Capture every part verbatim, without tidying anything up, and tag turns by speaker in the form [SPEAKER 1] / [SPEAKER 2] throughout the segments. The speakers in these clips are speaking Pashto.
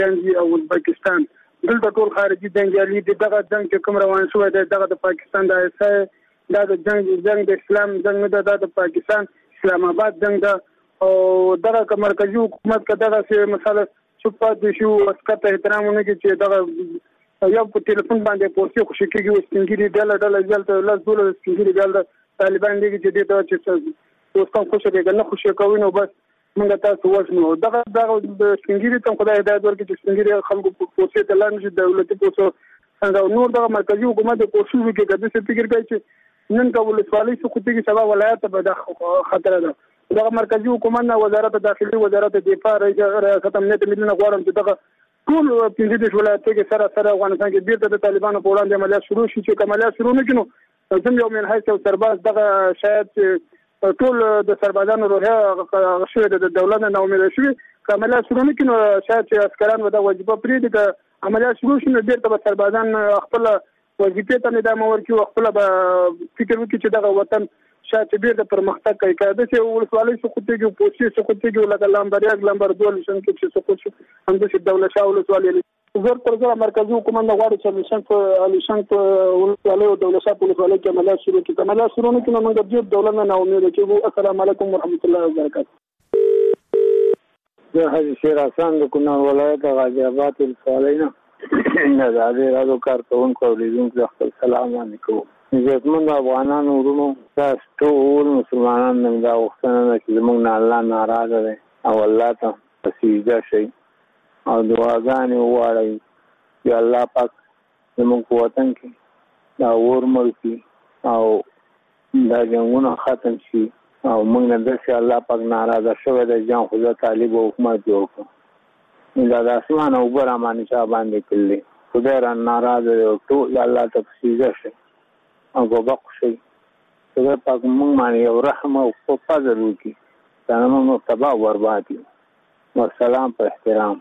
[SPEAKER 1] جنګ او ازبکستان دلته ټول خارجي جنګیالي دي. دغه جنګ چې کوم روان شوی دی دغه د پاکستان د ایسای دا د جنګ جنګ د اسلام جنګ نه ده، د پاکستان اسلام آباد جنګ ده. او دغه مرکزی حکومت که دغه څه مثلا چوپات دي شو اسکت احترام نه کوي چې دغه یو په ټلیفون باندې پوسټ خوشي کېږي او سپینګری ډله ډله ځلته لاس دوله سپینګری ډله طالبان دي چې دې ته چې اوس کوم خوشي دي نه خوشي کوي نو بس موږ تاسو وښنو. دغه دغه د سپینګری ته خدای هدایت ورکړي چې سپینګری خلکو پوسټ ته لاندې شي دولتي پوسټ څنګه نور دغه مرکزی حکومت د کوشش وکړي چې څه فکر کوي چې نن کول ولسوالۍ څخه کوتي سبا ولایت به د خطر ده. دغه مرکزی حکومت نه وزارت داخلي وزارت دفاع ریاست امنیت ملي نه غواړم چې دغه ټول پنځه دېرش ولایتونو کې سره سره افغانستان کې بیرته د طالبانو په وړاندې عملیات شروع شي. چې عملیات شروع نه کړي نو یو من حیث سرباز دغه شاید ټول د سربازانو روحیه شوی د دولت نه امید شوی چې عملیات شروع نه کړي نو شاید چې عسکران ودا وظیفه پرې دي چې عملیات شروع شي نو بیرته به سربازان خپل وظیفې ته ندام ورکړي او خپل به فکر وکړي چې دغه وطن شاید چې بیرته پرمختګ کوي. که داسې ولسوالۍ سقوطېږي پوسټې سقوطېږي لکه لامبریاک لمبر دوه لیشن کې چې سقوط شو همداسې دولت شاه ولسوالۍ زور پر زور مرکزی حکومت نه غواړي چې لیشن په لیشن په ولسوالۍ او دولت شاه ولسوالۍ کې عملیات شروع کړي. عملیات شروع نه کړي نو موږ د دولت نه ناامید کېږو. السلام علیکم ورحمۃ اللہ وبرکاتہ.
[SPEAKER 2] زه حاجي شیر حسن د کونړ ولایت غازي آباد ولسوالۍ نه د ازادۍ راډیو کارکوونکو او لیدونکو خپل سلام باندې کوم. عزتمند افغانانو ورونو تاسو ټول مسلمانان نه دا وختونه ده چې زموږ نه الله ناراضه دی او الله ته په سجده شئ او دعاګانې وغواړئ چې الله پاک زموږ په وطن کې دا اور مړ کړي او دا جنګونه ختم شي او موږ نه داسې الله پاک ناراضه شوی دی جان خو زه طالب حکومت جوړ کړم دا د اسمان اوبه رامانې چا باندې کړلې خدای را ناراضه دی او ټول الله ته په سجده شئ او ګوبق شي. خدای پاک موږ باندې یو رحم او فضل وکړي دا نه موږ تباه او برباد کړي. والسلام په احترام.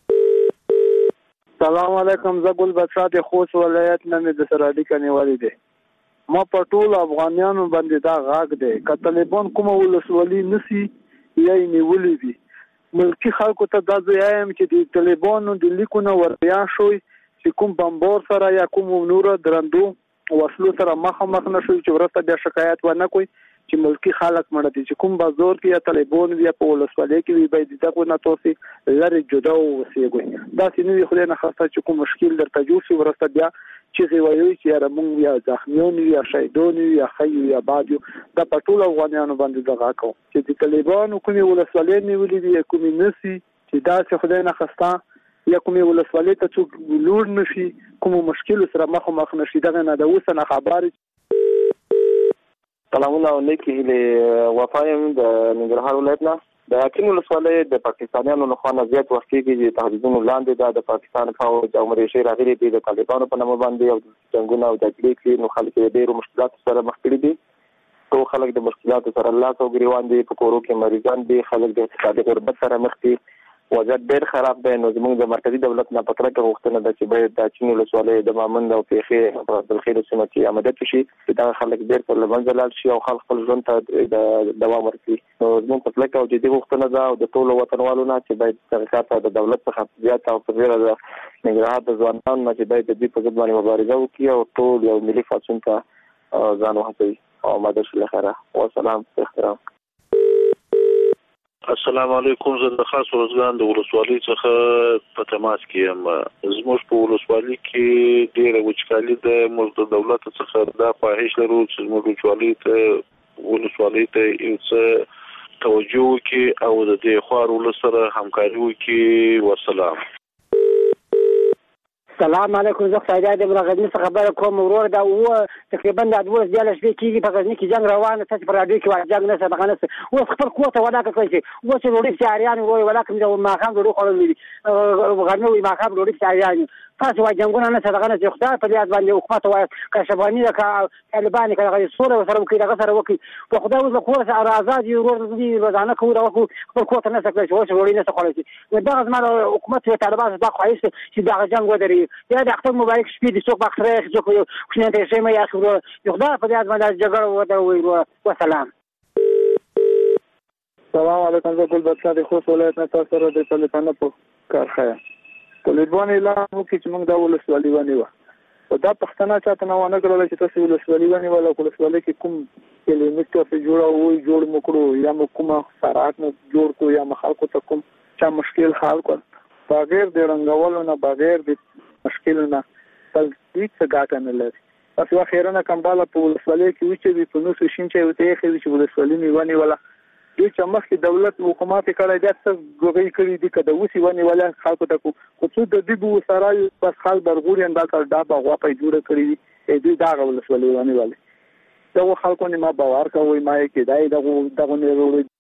[SPEAKER 3] سلام علیکم. زه ګل بادشاه د خوست ولایت نه مې د سره اړیکه نیولې ده. ما په ټول افغانانو باندې دا غاګ دی که طالبان کومه ولسوالي نسی یا یې نیولې وي ملکي خلکو ته دا زه وایم چې د طالبانو د لیکونه وریا شوی چې کوم بمبار سره یا کوم نور درندو وسلو سره مخامخ نشوي چې ورته بیا شکایت ونه کوي چې ملکی خلک مړه دي چې کوم بازار کې یا طالبان یا په ولسوالۍ کې وي باید دغه نه توسي لری جدا اوسېږي. دا سینې خو نه خاصه چې کوم مشکل درته جوړ شي ورته بیا چې وایي چې را مونږ یا زخمیون یا شهیدون یا خیو یا بادیو دا په ټول افغانانو باندې دغه کو چې د طالبان کومي ولسوالۍ نیولې دي کومي نسی چې دا څه خدای نه خسته یا کومې ولسوالۍ ته څوک لور نشي کوم مشکل سره مخامخ نشي دغه نه د اوسه نه خبرې.
[SPEAKER 4] سلامونه علیکم. له وفایم د ننګرهار ولایت نه د حکیم ولسوالۍ د پاکستانیانو له خوا زیات وخت کې چې تهدیدونو لاندې د پاکستان فوج او مریشي راغلي دي د طالبانو په نامه باندې او جنگونه او جګړې کې نو خلک ډېرو مشکلاتو سره مخ کړي دي. ټول خلک د مشکلاتو سره الله ته ګریوان دي په کورو کې مریضان دي خلک د اقتصادي غربت سره مخ دي وضعیت ډېر خراب دی. نو زموږ د مرکزي دولت نه په کلکه غوښتنه ده چې باید د چین ولسوالۍ د مامند او پیښې په بلخیل سیمه کې عملیات وشي چې دغه خلک بېرته له منځه لاړ شي او خلک خپل ژوند ته د دوام ورکړي. نو زموږ په کلکه او جدي غوښتنه ده او د ټولو وطنوالو نه چې باید دغه کار ته د دولت څخه زیات او په ډېره د ننګرهار د ځوانانو نه چې باید د دې په ضد باندې مبارزه وکړي او ټول یو ملي پاڅون ته ځان وهڅوي او آماده شي. له خیره والسلام په احترام.
[SPEAKER 5] السلام علیکم. زه د خاص روزګان د ولسوالۍ څخه په تماس کې یم. زموږ په ولسوالۍ کې ډېره وچکالي ده. موږ د دولت څخه دا خواهش لرو چې زموږ ولسوالۍ ته ولسوالۍ ته یو څه توجه وکړي او د دې خوار ولس سره همکاري وکړي. والسلام.
[SPEAKER 6] السلام علیکم. زه خدای دې مرغزنی څخه خبره کوم ورور دا و تقریبا د دوه ځله شپې کېږي په غزنی کې جنگ روان تاسو پر راډیو کې واجب نه څه غنس او خپل قوت ولا کوي او چې وړي سیاریان وروي ولا کوم د ماخام ورو خړل غنوي ماخام وړي سیاریان تاسو وايي جنگونه نه څه غنس خدای په دې باندې حکومت وايي کشبانی کا طالبان کله غي سوره سره کوي دغه سره وکي په خدای وز خو سره آزاد ورور دې روزانه کوي دا خپل قوت نه څه کوي او وړي نه څه کوي دا غزمه حکومت ته طالبان دا خواهش چې دا جنگ ودري یا د اختر مبارک شپې د څوک بخره څوک خو نه شي مې یا خو یو خدای په دې باندې جګړه ودروي. والسلام.
[SPEAKER 3] سلام علیکم. زه ګل بادشاه د خوست ولایت نه تاسو سره د طالبانو په کار خایا طالبان اعلان وکړي چې موږ دا ولسوالي ونیو او دا پښتنه چاته نه ونه کړل چې تاسو ولسوالي ونیو ولا ولسوالي کې کوم کیلومتر په جوړه وي جوړ مکړو یا کومه سرعت مو جوړ کو یا خلکو ته کوم چا مشکل حل کړ بغیر د رنګولو نه بغیر د مشکل نه تل هیڅ ګټه نه لري تاسو اخیرا کمباله په ولسوالي کې وچې په نو شین چې وته یې چې ولسوالي نیونی ولا دوی چې مخکې دولت حکومت کړی دا څه غوړی کړی دي کده وسی ونی ولا خلکو ته کو څه د دې بو سره بس خال برغوري اندال دا بغوا په جوړه کړی دي دوی دا ولسوالي ونی ولا دا خلکو نه ما باور کوي ما کې دای دغه دغه نه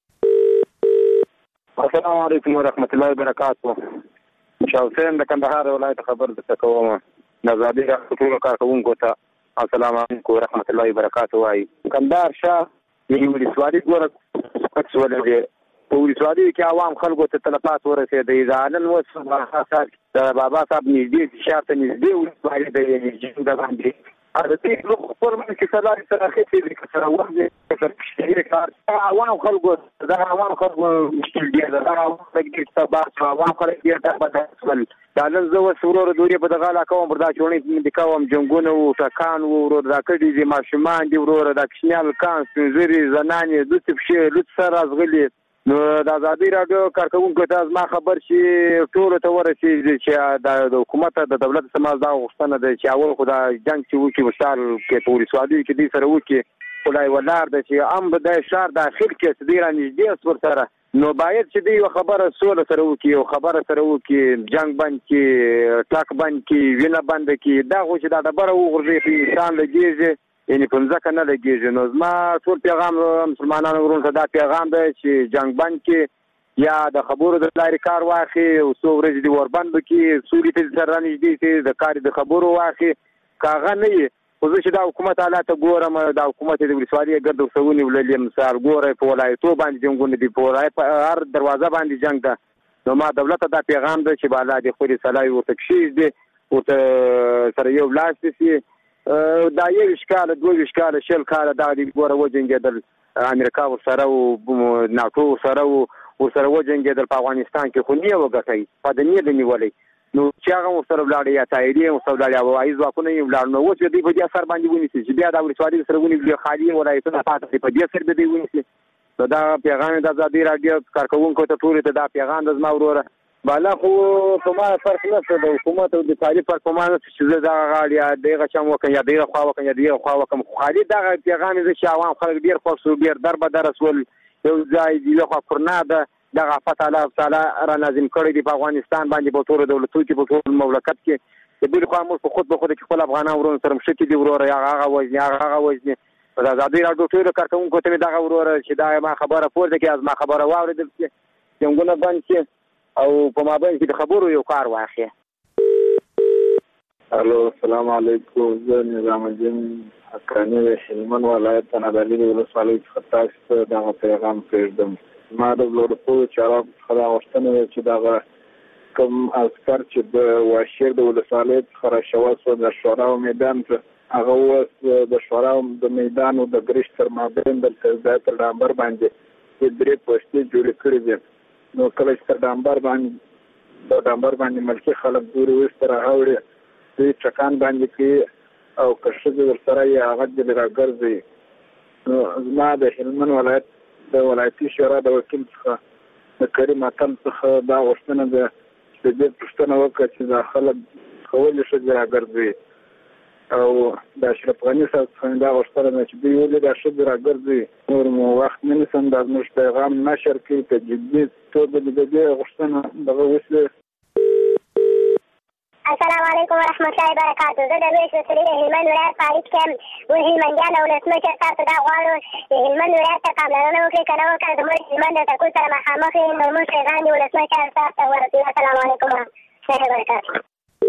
[SPEAKER 3] وروړي.
[SPEAKER 4] السلام علیکم ورحمت الله وبرکاته. شاه حسین د کندهار ولایت خبر د کومه نزادي ټول کارکونکو ته السلام علیکم ورحمت الله وبرکاته. وايي کندهار شاه یې ولسوالي ګوره پکې ولې په ولسوالي کې عوام خلکو ته تلفات ورسېدې ځانن وسه د بابا صاحب نږدې شاته نږدې ولسوالي د یې د باندې هذا تيجي لو فورم كسلاري تراخي اللي كسر واحد كسر كشتري كار عوام خلقوا ده عوام خلقوا مشكل ديال ده عوام تقدر تبارك عوام خلق ديال ده بدأ يسمل ده لنزو سرور دوري بدغالا كوم بردا شوني دكوم جنگونه وتكان ورور دا كدي زي ماشمان دي ورور دا كشنال كان سنزري زناني دوت بشي لوت سر ازغلي نو د ازادي رادیو کارکونکو ته ما خبر شي ټول ته ورسي چې د حکومت د دولت سماز دا غوښتنه ده چې اول خو دا جنگ چې وکي وشال کې په ولسوالي کې دي سره وکي خدای ولار د چې ام د شهر داخل کې صدیره نږدې سور سره نو باید چې دی خبره سول سره وکي او خبره سره وکي جنگ باندې کې ټاک باندې کې وینه باندې کې دا خو چې دا د بره وګرځي په انسان لګیږي یعنی په ځکه نه لګیږي. نو زما ټول پیغام مسلمانانو ورونو ته دا پیغام دی چې جنگ بند کې یا د خبرو د لارې کار واخی او څو ورځې دی وربند کې سوري ته سره نږدې چې د کار د خبرو واخی کاغه نه وي خو چې دا حکومت حالات ګورم دا حکومت د ولسوالۍ ګرد وسونی ولې مثال ګوره په ولایتو باندې جنگونه دی په ولایت په هر دروازه باندې جنگ ده. نو ما دولت دا پیغام دی چې بالا د خوري صلاحي ورته کشي دی او سره یو لاس دي دا یو اشکال دوه اشکال شل کال دا د ګوره وجنګېدل امریکا ورسره او ناتو ورسره ورسره وجنګېدل په افغانستان کې خو نه وګټي په دنیا د نیولې نو چې هغه ورسره ولاړ یا تایری ورسره ولاړ یا وایي ځواکونه یې ولاړ نو اوس دې په دې اثر باندې ونیسي چې بیا د ولسوالۍ سره ونیسي خالي ولایتونه پاتې په دې سره به دې ونیسي دا پیغام د ازادي رادیو کارکونکو ته ټول ته دا پیغام د زما وروره بالا خو په ما فرق نه د حکومت او د تعریف پر کومه چې دا غاړي دغه چم وکړي یا دغه خوا وکړي یا دغه خوا وکړي خالي دا پیغام چې عوام خلک ډیر خوښ او ډیر در به در رسول یو ځای دی خو پرنا ده دغه فتح الله تعالی را نازم کړی دی په افغانستان باندې په ټول دولتونو کې په ټول مملکت کې د بل خو موږ په خود به خود کې خپل افغانان ورونو سره مشکې دی وروره هغه وځي هغه وځي په ازادي راډیو ټول کارکونکو ته دا وروره چې دا ما خبره پورته کې از ما خبره واوریدل چې څنګه باندې او په مابین کې د خبرو یو کار واخی.
[SPEAKER 2] الو السلام علیکم زه نظام الدین حقانی د هلمند ولایت تنادلی ولسوالۍ څخه تاسو ته دا پیغام پرېږدم. ما د بلورخو چارو خلا غوښتنه چې دا کوم عسكر چې د واشیر د ولسوالۍ څخه راشوه د شوراو میدان ته هغه اوس د شوراو د میدان او د ګریش تر مابین د ځای تر ډامبر باندې درې پوسټې جوړې کړې دي. نو کله چې ډامبر باندې د ډامبر باندې ملکي خلک دوري وستره هاوړي دوی چکان باندې کې او کښته ورسره یې هغه د راګرځي. نو زما د هلمند ولایت د ولایتي شورا د وکیل څخه د کریم اتم څخه دا غوښتنه ده چې دې پوښتنه وکړه چې دا خلک کولای شي د راګرځي او د اشرف غني صاحب څخه دا غوښتنه ده چې دوی ولې دا شي د راګرځي نور مو وخت نه نسم دا زموږ پیغام نشر کړي په جدي توګه د دې غوښتنه دغه وسله.
[SPEAKER 7] السلام علیکم ورحمت الله وبرکاته. زه د ویش وسلې د هلمند ولایت فعالیت کوم او هلمندیان او ولسمشر تاسو دا غواړو چې هلمند ولایت ته پاملرنه وکړي که نه وکړه زموږ هلمند د ټکول سره مخامخ یې نو موږ پیغام د ولسمشر تاسو ته ورسوي. السلام علیکم ورحمت الله وبرکاته.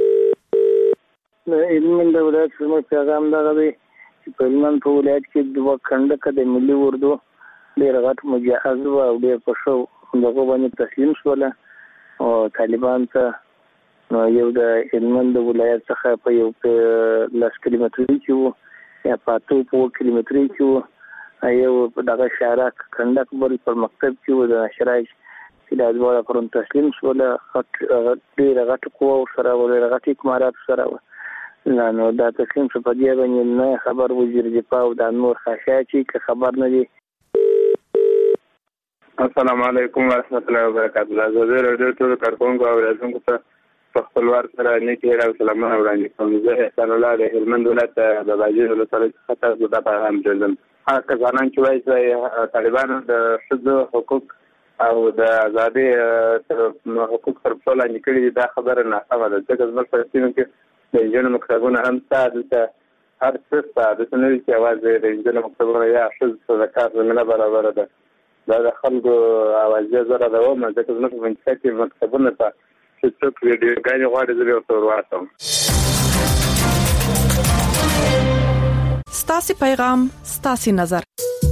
[SPEAKER 2] د هلمند د ولایت زموږ پیغام دغه دی چې په هلمند په ولایت کې دوه کنډکه د ملي اردو ډېر غټ مجهز وه او ډېر په ښه دغه باندې تسلیم شوله او طالبان ته نو یو د هلمند ولایت څخه په یو لس کیلومترۍ کې وو یا په اتو په اووه کیلومترۍ کې وو یو دغه شارک کنډک بل پر مکتب کې وو د شرایش چې د ازبار پرون تسلیم شول ډېر غټ قوه سره ول غټ اکمالات سره نه نو دا تسلیم شو په دې باندې نه خبر وزیر دفاع او د نور خشاچی که خبر نه دي.
[SPEAKER 8] السلام علیکم ورحمۃ اللہ وبرکاتہ. زه د ټول کارکونکو او راځونکو ته په خپلوار سره نیکی او سلامونه وړاندې کوم. زه احسان الله د هلمند ولایت د باجوړ ولسوالۍ څخه د پیغام جوړم. هغه ځانان چې وایي چې طالبانو د ښځو حقوق او د ازادي حقوق پر ټول باندې کړي دا خبره نه سمه ده. ځکه زموږ په سیمه کې د انجونو مکتبونه هم ساده هر څه ساده څه نه چې اواز د انجونو مکتبونه یا ښځو د کار زمینه برابر ده. دا د خلکو اواز زره ده. او ځکه زموږ په منځ کې مکتبونه ته چې څوک ویډیوګانې غواړي زه ورته ورواچوم.
[SPEAKER 9] ستاسو پیغام ستاسو نظر.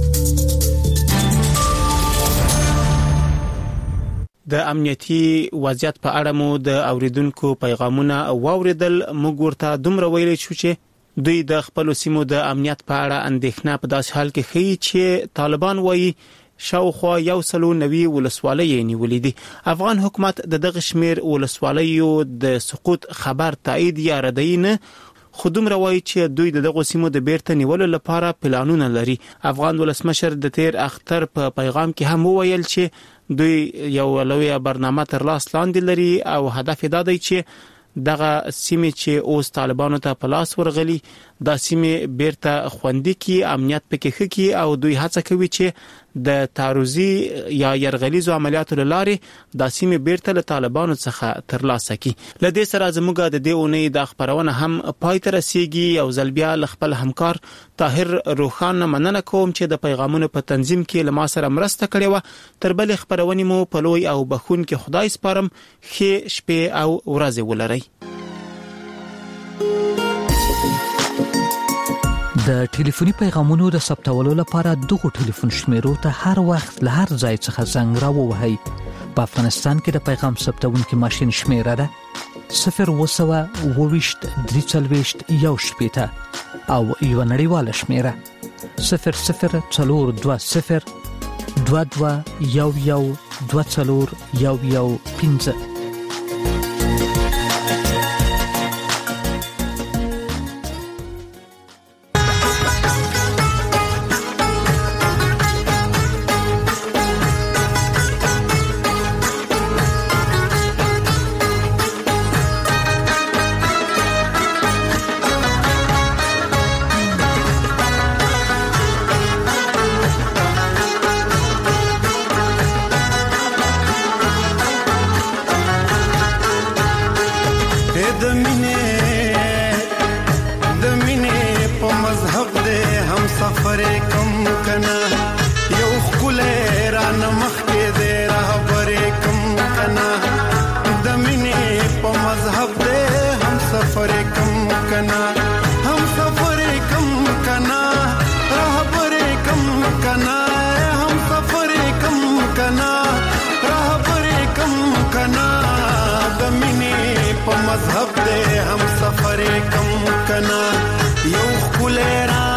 [SPEAKER 10] د امنیتي وضعیت په اړه مو د اوریدونکو پیغامونه واوریدل. موږ ورته دومره ویل شو چې دوی د خپل سیمو د امنیت په اړه اندېښنه په داس حال کې ښیي چې طالبان وایي شاوخوا یو سلو نوي ولسوالۍ نیولې دي. افغان حکومت د دغه شمیر ولسوالیو د سقوط خبر تایید یا ردی نه خو دومره وایي چې دوی دغه سیمو د بیرته نیولو لپاره پلانونه لري. افغان ولسمشر د تیر اختر په پیغام کې هم وویل چې دوی یو لویه برنامه تر لاس لاندې لري او هدف دا دی چې دغه سیمې چې اوس طالبانو ته په لاس ورغلي دا سیمې بیرته خوندي کی امنیت پکې خکې او دوی هڅه کوي چې د تعرضي یا يرغليزو عملیاتو لارې د سیمې بیرته له طالبانو څخه ترلاسه کی. لدې سره زموږ د دې اونۍ د خبرونه هم پای ته رسیږي. او زلبیا خپل همکار طاهر روخان مننه کوم چې د پیغامونو په تنظیم کې له ما سره مرسته کړې و. تر بل خبرونه مو په لوی او بخون کې خدای سپارم. ښه شپه او ورځ ولرئ.
[SPEAKER 11] د ټلیفوني پیغامونو د ثبتولو لپاره دغه ټلیفون شمیرو ته هر وخت له هر ځای څخه زنګ راووهئ. په افغانستان کې د پیغام ثبتونکو ماشين شمیره ده صفر وسوه وویشت درې څلوېښت یو شپېته او یو نړیواله شمیره صفر صفر څلور دوه صفر دوه دوه یو یو دوه څلور یو یو پنځه.
[SPEAKER 12] مذهب دے ہم سفر کم کنا یو خلے را